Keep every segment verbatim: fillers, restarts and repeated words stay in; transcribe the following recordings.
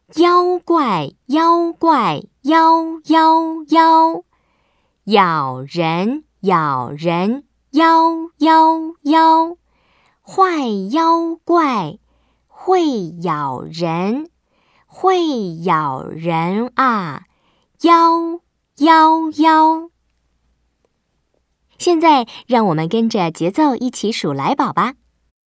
妖怪妖怪妖妖妖，咬人咬人妖妖妖，坏妖怪会咬人，会咬人啊，妖妖妖。现在让我们跟着节奏一起数来宝吧。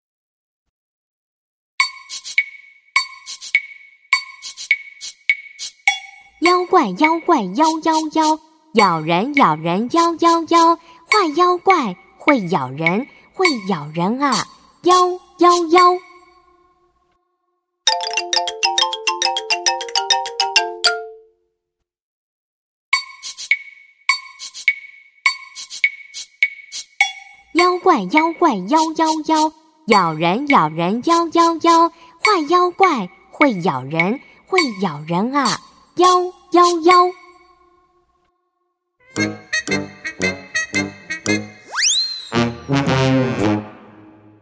妖怪妖怪妖妖妖，咬人咬人妖妖妖，坏妖怪会咬人，会咬人啊，妖妖妖。妖怪妖怪妖妖妖，咬人咬人妖妖妖，坏妖怪会咬人，会咬人啊，妖妖妖。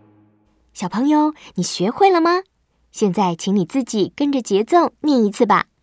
小朋友，你学会了吗？现在请你自己跟着节奏念一次吧。